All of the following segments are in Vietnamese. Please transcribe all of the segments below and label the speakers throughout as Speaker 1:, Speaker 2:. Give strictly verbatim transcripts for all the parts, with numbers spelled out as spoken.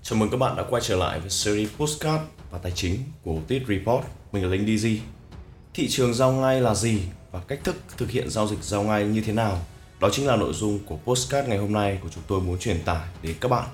Speaker 1: Chào mừng các bạn đã quay trở lại với series Postcard và Tài chính của Tít Report. Mình là Linh đê giê. Thị trường giao ngay là gì và cách thức thực hiện giao dịch giao ngay như thế nào? Đó chính là nội dung của Postcard ngày hôm nay của chúng tôi muốn truyền tải đến các bạn.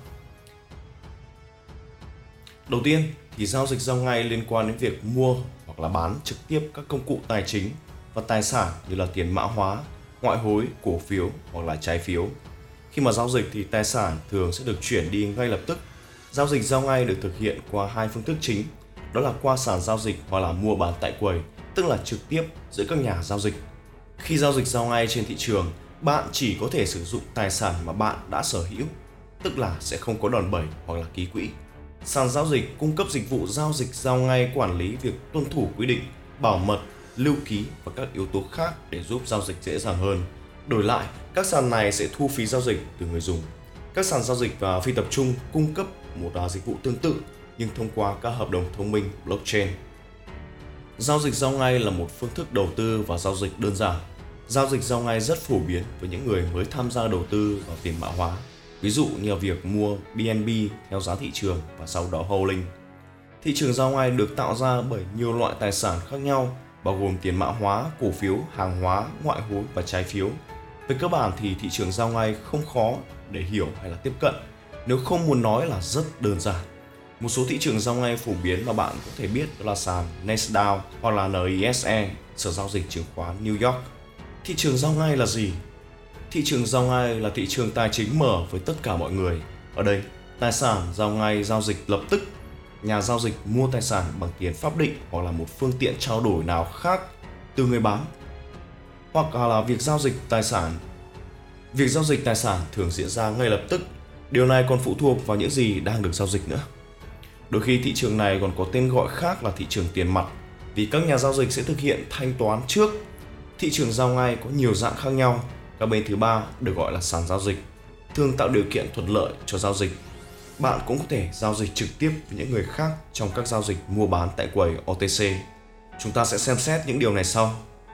Speaker 1: Đầu tiên thì giao dịch giao ngay liên quan đến việc mua hoặc là bán trực tiếp các công cụ tài chính và tài sản như là tiền mã hóa, ngoại hối, cổ phiếu hoặc là trái phiếu. Khi mà giao dịch thì tài sản thường sẽ được chuyển đi ngay lập tức. Giao dịch giao ngay được thực hiện qua hai phương thức chính, đó là qua sàn giao dịch hoặc là mua bán tại quầy, tức là trực tiếp giữa các nhà giao dịch. Khi giao dịch giao ngay trên thị trường, bạn chỉ có thể sử dụng tài sản mà bạn đã sở hữu, tức là sẽ không có đòn bẩy hoặc là ký quỹ. Sàn giao dịch cung cấp dịch vụ giao dịch giao ngay quản lý việc tuân thủ quy định, bảo mật, lưu ký và các yếu tố khác để giúp giao dịch dễ dàng hơn. Đổi lại, các sàn này sẽ thu phí giao dịch từ người dùng. Các sàn giao dịch và phi tập trung cung cấp một dịch vụ tương tự nhưng thông qua các hợp đồng thông minh blockchain. Giao dịch giao ngay là một phương thức đầu tư và giao dịch đơn giản. Giao dịch giao ngay rất phổ biến với những người mới tham gia đầu tư vào tiền mã hóa, ví dụ như là việc mua bê en bê theo giá thị trường và sau đó holding. Thị trường giao ngay được tạo ra bởi nhiều loại tài sản khác nhau, bao gồm tiền mã hóa, cổ phiếu, hàng hóa, ngoại hối và trái phiếu. Về cơ bản thì thị trường giao ngay không khó để hiểu hay là tiếp cận, nếu không muốn nói là rất đơn giản. Một số thị trường giao ngay phổ biến mà bạn có thể biết đó là sàn Nasdaq hoặc là en i ét e, Sở giao dịch chứng khoán New York. Thị trường giao ngay là gì? Thị trường giao ngay là thị trường tài chính mở với tất cả mọi người. Ở đây, tài sản giao ngay giao dịch lập tức. Nhà giao dịch mua tài sản bằng tiền pháp định hoặc là một phương tiện trao đổi nào khác từ người bán. Hoặc là việc giao dịch tài sản. Việc giao dịch tài sản thường diễn ra ngay lập tức. Điều này còn phụ thuộc vào những gì đang được giao dịch nữa. Đôi khi thị trường này còn có tên gọi khác là thị trường tiền mặt, vì các nhà giao dịch sẽ thực hiện thanh toán trước. Thị trường giao ngay có nhiều dạng khác nhau. Các bên thứ ba được gọi là sàn giao dịch, thường tạo điều kiện thuận lợi cho giao dịch. Bạn cũng có thể giao dịch trực tiếp với những người khác trong các giao dịch mua bán tại quầy o tê xê. Chúng ta sẽ xem xét những điều này sau.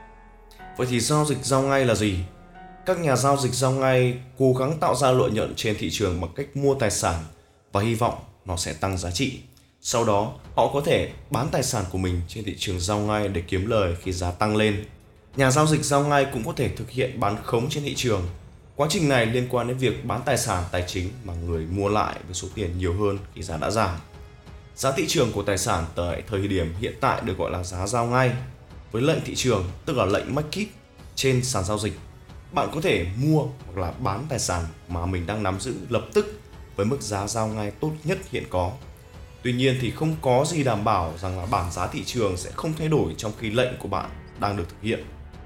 Speaker 1: Vậy thì giao dịch giao ngay là gì? Các nhà giao dịch giao ngay cố gắng tạo ra lợi nhuận trên thị trường bằng cách mua tài sản và hy vọng nó sẽ tăng giá trị. Sau đó, họ có thể bán tài sản của mình trên thị trường giao ngay để kiếm lời khi giá tăng lên. Nhà giao dịch giao ngay cũng có thể thực hiện bán khống trên thị trường. Quá trình này liên quan đến việc bán tài sản tài chính mà người mua lại với số tiền nhiều hơn khi giá đã giảm. Giá thị trường của tài sản tại thời điểm hiện tại được gọi là giá giao ngay. Với lệnh thị trường, tức là lệnh market trên sàn giao dịch, bạn có thể mua hoặc là bán tài sản mà mình đang nắm giữ lập tức với mức giá giao ngay tốt nhất hiện có. Tuy nhiên thì không có gì đảm bảo rằng là bảng giá thị trường sẽ không thay đổi trong khi lệnh của bạn đang được thực hiện.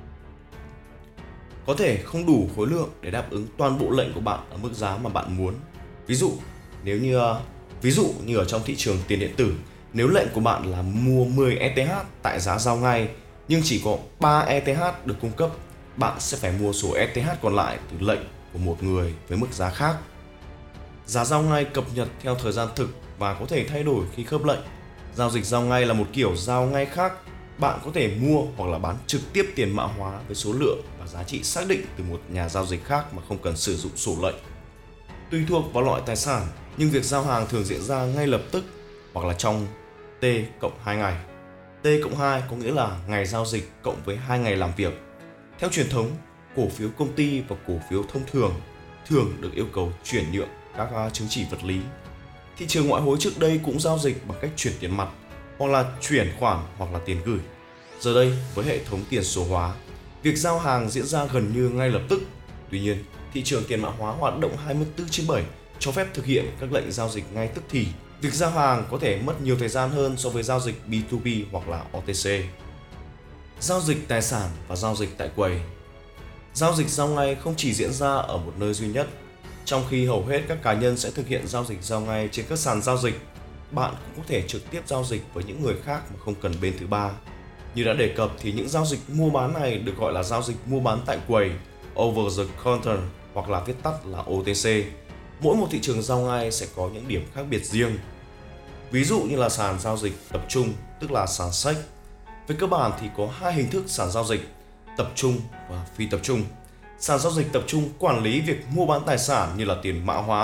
Speaker 1: Có thể không đủ khối lượng để đáp ứng toàn bộ lệnh của bạn ở mức giá mà bạn muốn. Ví dụ, nếu như ví dụ như ở trong thị trường tiền điện tử, nếu lệnh của bạn là mua mười e tê hát tại giá giao ngay nhưng chỉ có ba e tê hát được cung cấp, bạn sẽ phải mua số e tê hát còn lại từ lệnh của một người với mức giá khác. Giá giao ngay cập nhật theo thời gian thực và có thể thay đổi khi khớp lệnh. Giao dịch giao ngay là một kiểu giao ngay khác. Bạn có thể mua hoặc là bán trực tiếp tiền mã hóa với số lượng và giá trị xác định từ một nhà giao dịch khác mà không cần sử dụng sổ lệnh. Tùy thuộc vào loại tài sản, nhưng việc giao hàng thường diễn ra ngay lập tức hoặc là trong T cộng hai ngày. T cộng hai có nghĩa là ngày giao dịch cộng với hai ngày làm việc. Theo truyền thống, cổ phiếu công ty và cổ phiếu thông thường thường được yêu cầu chuyển nhượng các chứng chỉ vật lý. Thị trường ngoại hối trước đây cũng giao dịch bằng cách chuyển tiền mặt hoặc là chuyển khoản hoặc là tiền gửi. Giờ đây, với hệ thống tiền số hóa, việc giao hàng diễn ra gần như ngay lập tức. Tuy nhiên, thị trường tiền mã hóa hoạt động hai mươi bốn trên bảy, cho phép thực hiện các lệnh giao dịch ngay tức thì. Việc giao hàng có thể mất nhiều thời gian hơn so với giao dịch bê hai bê hoặc là o tê xê. Giao dịch tài sản và giao dịch tại quầy. Giao dịch giao ngay không chỉ diễn ra ở một nơi duy nhất. Trong khi hầu hết các cá nhân sẽ thực hiện giao dịch giao ngay trên các sàn giao dịch, bạn cũng có thể trực tiếp giao dịch với những người khác mà không cần bên thứ ba. Như đã đề cập thì những giao dịch mua bán này được gọi là giao dịch mua bán tại quầy, over the counter hoặc là viết tắt là o tê xê. Mỗi một thị trường giao ngay sẽ có những điểm khác biệt riêng. Ví dụ như là sàn giao dịch tập trung, tức là sàn ét e xê. Về cơ bản thì có hai hình thức sàn giao dịch, tập trung và phi tập trung. Sàn giao dịch tập trung quản lý việc mua bán tài sản như là tiền mã hóa,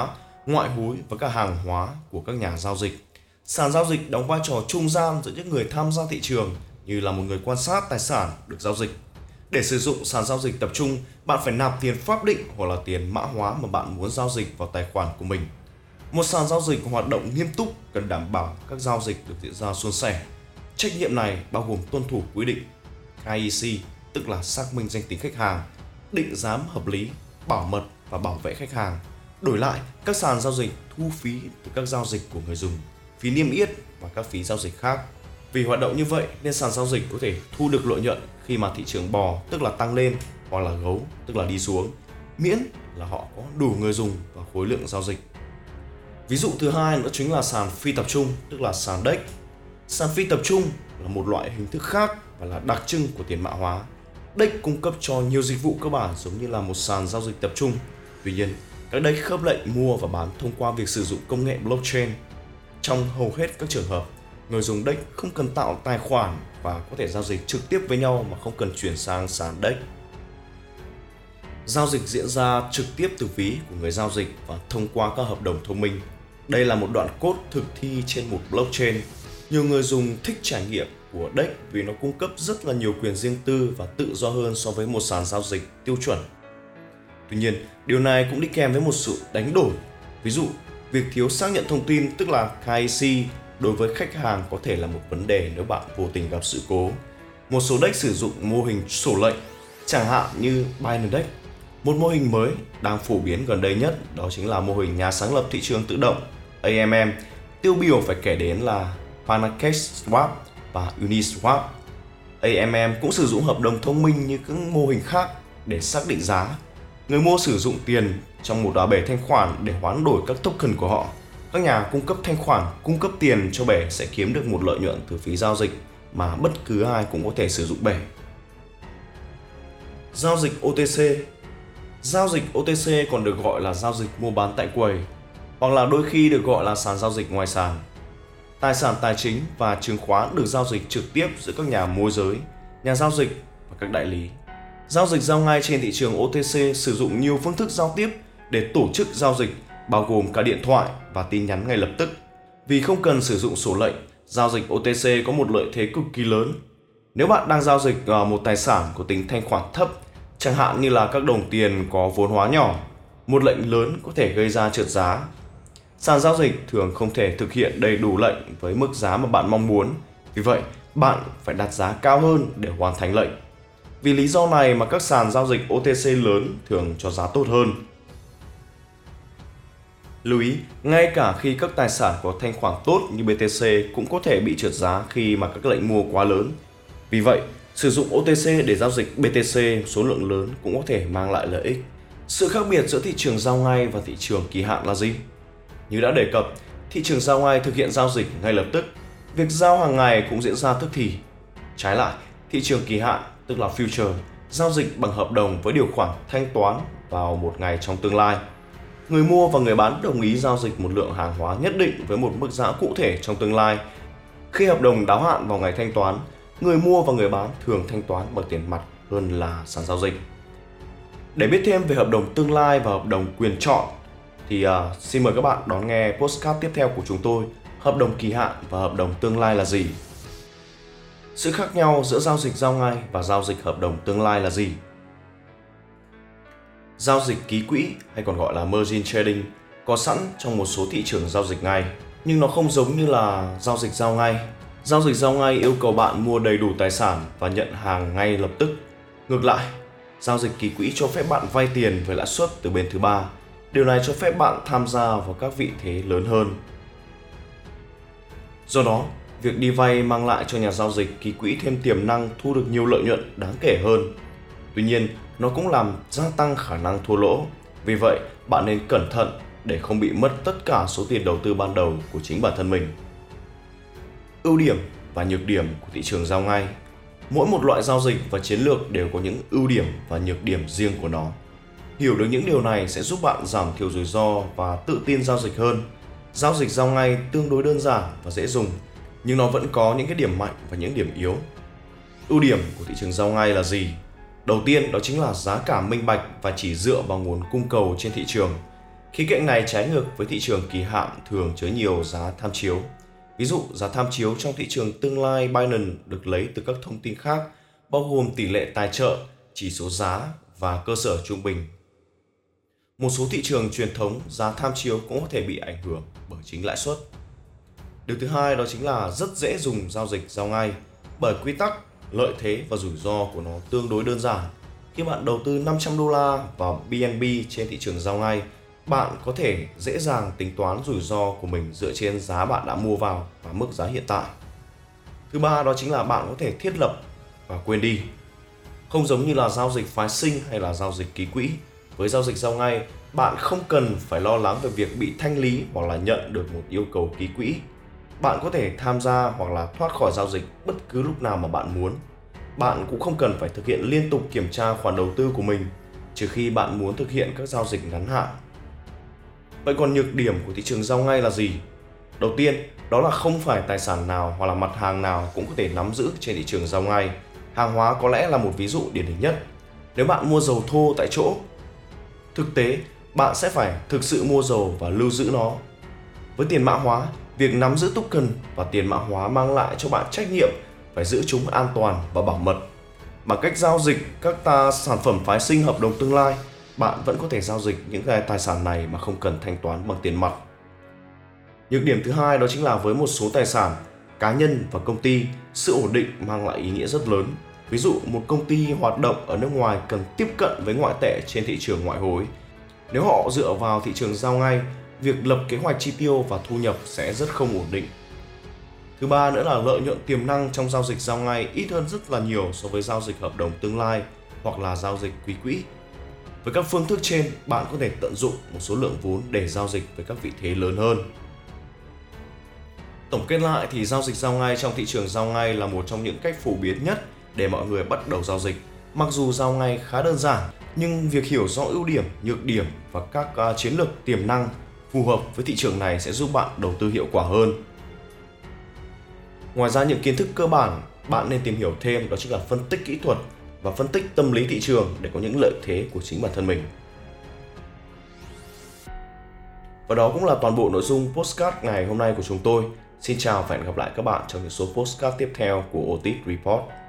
Speaker 1: ngoại hối và các hàng hóa của các nhà giao dịch. Sàn giao dịch đóng vai trò trung gian giữa những người tham gia thị trường như là một người quan sát tài sản được giao dịch. Để sử dụng sàn giao dịch tập trung, bạn phải nạp tiền pháp định hoặc là tiền mã hóa mà bạn muốn giao dịch vào tài khoản của mình. Một sàn giao dịch hoạt động nghiêm túc cần đảm bảo các giao dịch được diễn ra suôn sẻ. Trách nhiệm này bao gồm tuân thủ quy định K Y C, tức là xác minh danh tính khách hàng, định giá hợp lý, bảo mật và bảo vệ khách hàng. Đổi lại, các sàn giao dịch thu phí từ các giao dịch của người dùng, phí niêm yết và các phí giao dịch khác. Vì hoạt động như vậy nên sàn giao dịch có thể thu được lợi nhuận khi mà thị trường bò, tức là tăng lên, hoặc là gấu, tức là đi xuống, miễn là họ có đủ người dùng và khối lượng giao dịch. Ví dụ thứ hai nữa chính là sàn phi tập trung, tức là sàn đê e xê. Sàn phi tập trung là một loại hình thức khác và là đặc trưng của tiền mã hóa. đê e xê cung cấp cho nhiều dịch vụ cơ bản giống như là một sàn giao dịch tập trung. Tuy nhiên, các đê e xê khớp lệnh mua và bán thông qua việc sử dụng công nghệ blockchain. Trong hầu hết các trường hợp, người dùng đê e xê không cần tạo tài khoản và có thể giao dịch trực tiếp với nhau mà không cần chuyển sang sàn đê e xê. Giao dịch diễn ra trực tiếp từ ví của người giao dịch và thông qua các hợp đồng thông minh. Đây là một đoạn code thực thi trên một blockchain. Nhiều người dùng thích trải nghiệm của đê e xê vì nó cung cấp rất là nhiều quyền riêng tư và tự do hơn so với một sàn giao dịch tiêu chuẩn. Tuy nhiên, điều này cũng đi kèm với một sự đánh đổi. Ví dụ, việc thiếu xác nhận thông tin tức là K Y C đối với khách hàng có thể là một vấn đề nếu bạn vô tình gặp sự cố. Một số đê e xê sử dụng mô hình sổ lệnh, chẳng hạn như Binance đê e xê. Một mô hình mới đang phổ biến gần đây nhất đó chính là mô hình nhà sáng lập thị trường tự động A M M. Tiêu biểu phải kể đến là PancakeSwap và Uniswap. A M M cũng sử dụng hợp đồng thông minh như các mô hình khác để xác định giá. Người mua sử dụng tiền trong một bể thanh khoản để hoán đổi các token của họ. Các nhà cung cấp thanh khoản cung cấp tiền cho bể sẽ kiếm được một lợi nhuận từ phí giao dịch mà bất cứ ai cũng có thể sử dụng bể. Giao dịch O T C. Giao dịch O T C còn được gọi là giao dịch mua bán tại quầy, hoặc là đôi khi được gọi là sàn giao dịch ngoài sàn. Tài sản tài chính và chứng khoán được giao dịch trực tiếp giữa các nhà môi giới, nhà giao dịch và các đại lý. Giao dịch giao ngay trên thị trường O T C sử dụng nhiều phương thức giao tiếp để tổ chức giao dịch, bao gồm cả điện thoại và tin nhắn ngay lập tức. Vì không cần sử dụng sổ lệnh, giao dịch O T C có một lợi thế cực kỳ lớn. Nếu bạn đang giao dịch một tài sản có tính thanh khoản thấp, chẳng hạn như là các đồng tiền có vốn hóa nhỏ, một lệnh lớn có thể gây ra trượt giá. Sàn giao dịch thường không thể thực hiện đầy đủ lệnh với mức giá mà bạn mong muốn, vì vậy bạn phải đặt giá cao hơn để hoàn thành lệnh. Vì lý do này mà các sàn giao dịch O T C lớn thường cho giá tốt hơn. Lưu ý, ngay cả khi các tài sản có thanh khoản tốt như B T C cũng có thể bị trượt giá khi mà các lệnh mua quá lớn. Vì vậy, sử dụng O T C để giao dịch B T C số lượng lớn cũng có thể mang lại lợi ích. Sự khác biệt giữa thị trường giao ngay và thị trường kỳ hạn là gì? Như đã đề cập, thị trường giao ngay thực hiện giao dịch ngay lập tức. Việc giao hàng ngày cũng diễn ra tức thì. Trái lại, thị trường kỳ hạn, tức là future, giao dịch bằng hợp đồng với điều khoản thanh toán vào một ngày trong tương lai. Người mua và người bán đồng ý giao dịch một lượng hàng hóa nhất định với một mức giá cụ thể trong tương lai. Khi hợp đồng đáo hạn vào ngày thanh toán, người mua và người bán thường thanh toán bằng tiền mặt hơn là sàn giao dịch. Để biết thêm về hợp đồng tương lai và hợp đồng quyền chọn thì uh, xin mời các bạn đón nghe podcast tiếp theo của chúng tôi, hợp đồng kỳ hạn và hợp đồng tương lai là gì? Sự khác nhau giữa giao dịch giao ngay và giao dịch hợp đồng tương lai là gì? Giao dịch ký quỹ hay còn gọi là margin trading có sẵn trong một số thị trường giao dịch ngay, nhưng nó không giống như là giao dịch giao ngay. Giao dịch giao ngay yêu cầu bạn mua đầy đủ tài sản và nhận hàng ngay lập tức. Ngược lại, giao dịch ký quỹ cho phép bạn vay tiền với lãi suất từ bên thứ ba. Điều này cho phép bạn tham gia vào các vị thế lớn hơn. Do đó, việc đi vay mang lại cho nhà giao dịch ký quỹ thêm tiềm năng thu được nhiều lợi nhuận đáng kể hơn. Tuy nhiên, nó cũng làm gia tăng khả năng thua lỗ. Vì vậy, bạn nên cẩn thận để không bị mất tất cả số tiền đầu tư ban đầu của chính bản thân mình. Ưu điểm và nhược điểm của thị trường giao ngay. Mỗi một loại giao dịch và chiến lược đều có những ưu điểm và nhược điểm riêng của nó. Hiểu được những điều này sẽ giúp bạn giảm thiểu rủi ro và tự tin giao dịch hơn. Giao dịch giao ngay tương đối đơn giản và dễ dùng, nhưng nó vẫn có những cái điểm mạnh và những điểm yếu. Ưu điểm của thị trường giao ngay là gì? Đầu tiên đó chính là giá cả minh bạch và chỉ dựa vào nguồn cung cầu trên thị trường. Khía cạnh này trái ngược với thị trường kỳ hạn thường chứa nhiều giá tham chiếu. Ví dụ, giá tham chiếu trong thị trường tương lai Binance được lấy từ các thông tin khác, bao gồm tỷ lệ tài trợ, chỉ số giá và cơ sở trung bình. Một số thị trường truyền thống, giá tham chiếu cũng có thể bị ảnh hưởng bởi chính lãi suất. Điều thứ hai đó chính là rất dễ dùng giao dịch giao ngay, bởi quy tắc, lợi thế và rủi ro của nó tương đối đơn giản. Khi bạn đầu tư năm trăm đô la vào bê en bê trên thị trường giao ngay, bạn có thể dễ dàng tính toán rủi ro của mình dựa trên giá bạn đã mua vào và mức giá hiện tại. Thứ ba đó chính là bạn có thể thiết lập và quên đi. Không giống như là giao dịch phái sinh hay là giao dịch ký quỹ, với giao dịch giao ngay, bạn không cần phải lo lắng về việc bị thanh lý hoặc là nhận được một yêu cầu ký quỹ. Bạn có thể tham gia hoặc là thoát khỏi giao dịch bất cứ lúc nào mà bạn muốn. Bạn cũng không cần phải thực hiện liên tục kiểm tra khoản đầu tư của mình, trừ khi bạn muốn thực hiện các giao dịch ngắn hạn. Vậy còn nhược điểm của thị trường giao ngay là gì? Đầu tiên, đó là không phải tài sản nào hoặc là mặt hàng nào cũng có thể nắm giữ trên thị trường giao ngay. Hàng hóa có lẽ là một ví dụ điển hình nhất. Nếu bạn mua dầu thô tại chỗ, thực tế bạn sẽ phải thực sự mua dầu và lưu giữ nó. Với tiền mã hóa, việc nắm giữ token và tiền mã hóa mang lại cho bạn trách nhiệm phải giữ chúng an toàn và bảo mật. Bằng cách giao dịch các ta sản phẩm phái sinh hợp đồng tương lai, bạn vẫn có thể giao dịch những cái tài sản này mà không cần thanh toán bằng tiền mặt. Nhược điểm thứ hai đó chính là với một số tài sản, cá nhân và công ty, sự ổn định mang lại ý nghĩa rất lớn. Ví dụ, một công ty hoạt động ở nước ngoài cần tiếp cận với ngoại tệ trên thị trường ngoại hối. Nếu họ dựa vào thị trường giao ngay, việc lập kế hoạch chi tiêu và thu nhập sẽ rất không ổn định. Thứ ba nữa là lợi nhuận tiềm năng trong giao dịch giao ngay ít hơn rất là nhiều so với giao dịch hợp đồng tương lai hoặc là giao dịch ký quỹ. Với các phương thức trên, bạn có thể tận dụng một số lượng vốn để giao dịch với các vị thế lớn hơn. Tổng kết lại thì giao dịch giao ngay trong thị trường giao ngay là một trong những cách phổ biến nhất để mọi người bắt đầu giao dịch. Mặc dù giao ngay khá đơn giản, nhưng việc hiểu rõ ưu điểm, nhược điểm và các uh, chiến lược tiềm năng phù hợp với thị trường này sẽ giúp bạn đầu tư hiệu quả hơn. Ngoài ra, những kiến thức cơ bản bạn nên tìm hiểu thêm đó chính là phân tích kỹ thuật và phân tích tâm lý thị trường để có những lợi thế của chính bản thân mình. Và đó cũng là toàn bộ nội dung podcast ngày hôm nay của chúng tôi. Xin chào và hẹn gặp lại các bạn trong những số podcast tiếp theo của ô tít Report.